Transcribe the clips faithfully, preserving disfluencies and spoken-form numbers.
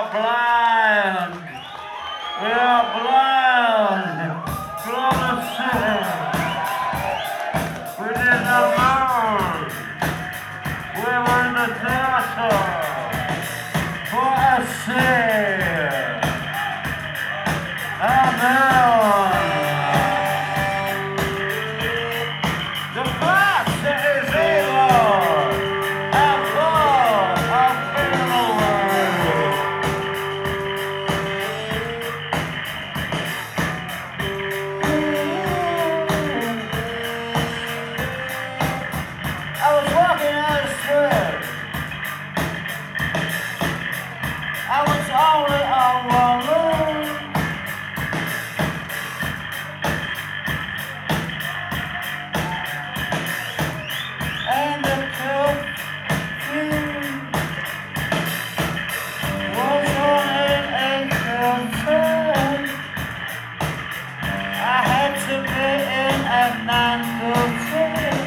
are blind. We are blind. Blind city. We did not know. We were in the desert for a sea. And now the past is evil. And full of criminal world. I was walking on the street. I was only on one room. And the perfume was on an concern. I had to be in at nine thirty.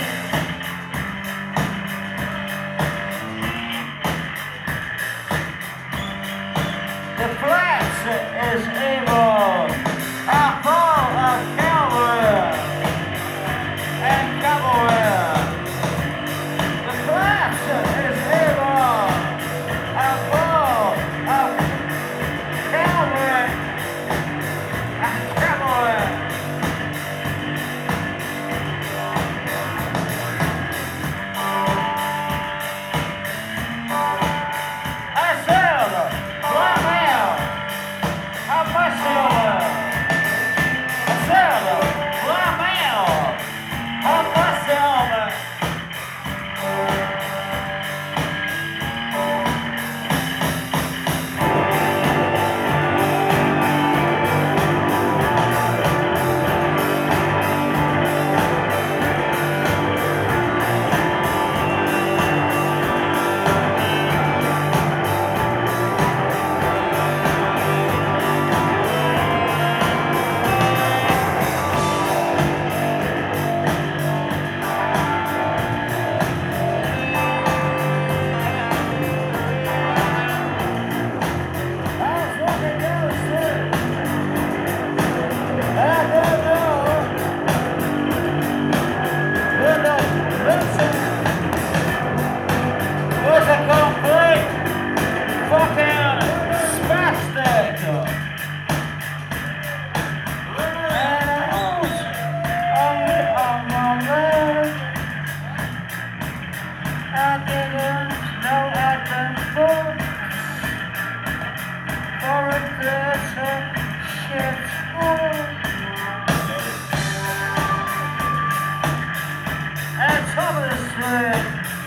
The flash is evil. I'm full of coward and cabaret. The flash is evil. I'm full of coward and cabaret. I said, blind man, have myself. I said, blind man, have myself. I didn't know I'd been born for a desert shithole. At top of the street.